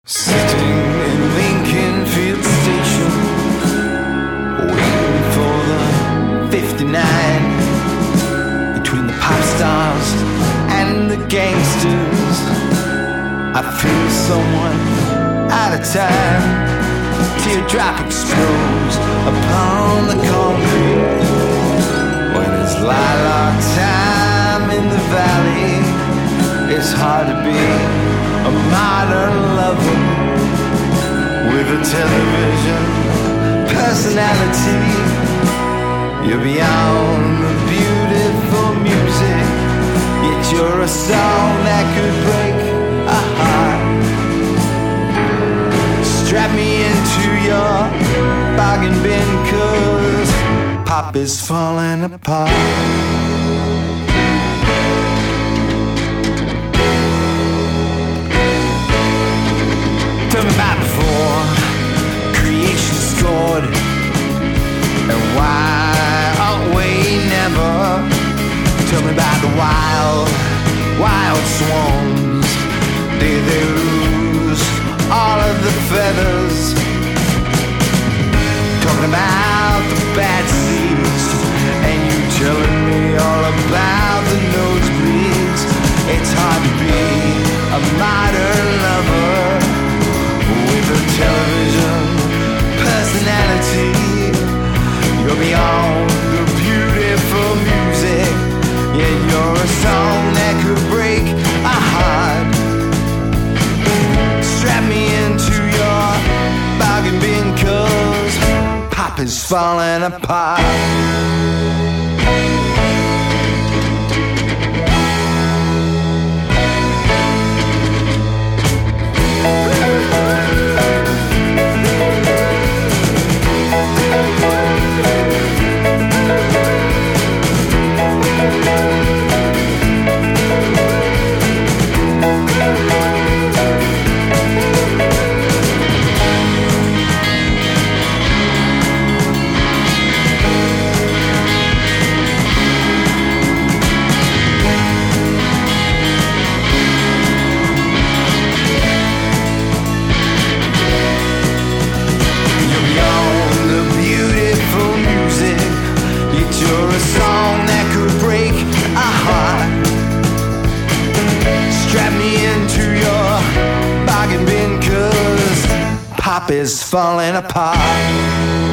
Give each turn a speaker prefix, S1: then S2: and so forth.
S1: Sitting in Lincoln Field Station, waiting for the 59, between the pop stars and the gangsters. I feel someone out of time. Teardrop explodes upon the concrete. When it's lilac time in the valley, it's hard to be a modern lover with a television personality. You're beyond the beautiful music, yet you're a song that could break a heart. Strap me into your bargain bin, 'cause pop is falling apart. Tell me about before creation scored, and why aren't we never? Tell me about the wild, wild swans. Did they lose all of the feathers? Talking about the bad seeds, and you telling me all about the nosebleeds. It's hard to be a modern lover with a television personality. You're beyond the beautiful music, yet you're a song that could break a heart. Strap me into your bargain bin, 'cause pop is falling apart. Pop is falling apart.